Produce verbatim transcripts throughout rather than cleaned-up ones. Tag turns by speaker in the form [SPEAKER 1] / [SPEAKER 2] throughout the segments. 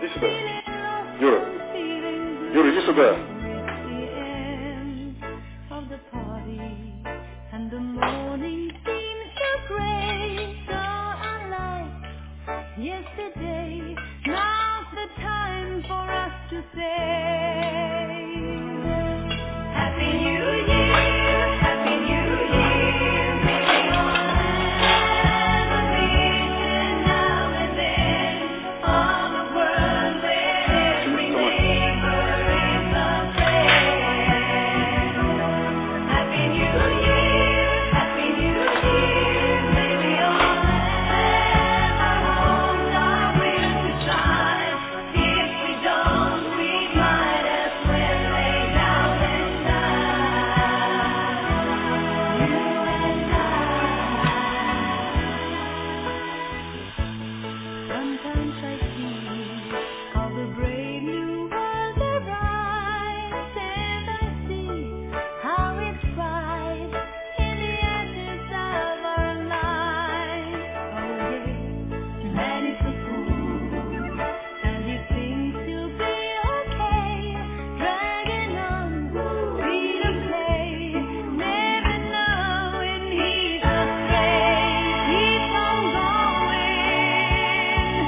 [SPEAKER 1] Иди сюда. Юра. Юра, иди сюда.
[SPEAKER 2] Yesterday, now's the time for us to say Happy New Year, Happy New Year. May we all have a vision now and then of a world where every neighbor is a friend. Happy New Year, Happy New Year. May we all have our homes, our will to shine. If we don't, we might as well lay down and die. You and I. Sometimes I see how the brave new world arrives, and I see how it thrives in the ashes of our lives. Oh yes, man is a fool, and he thinks he'll be okay, dragging on, free to play, never knowing he's astray. Keep on going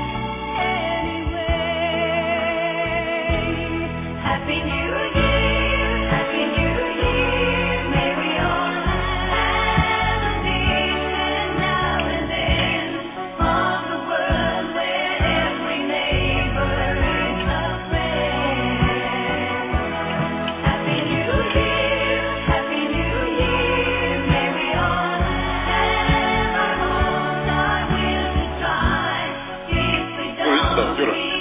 [SPEAKER 2] anyway. Happy New Year, Happy New Year. May we all have a vision now and then of the world where every neighbor is a friend. Happy New Year, Happy New Year. May we all have our homes, our will to try. If we
[SPEAKER 1] Юра, иди сюда,
[SPEAKER 2] don't,
[SPEAKER 1] Юра.
[SPEAKER 2] we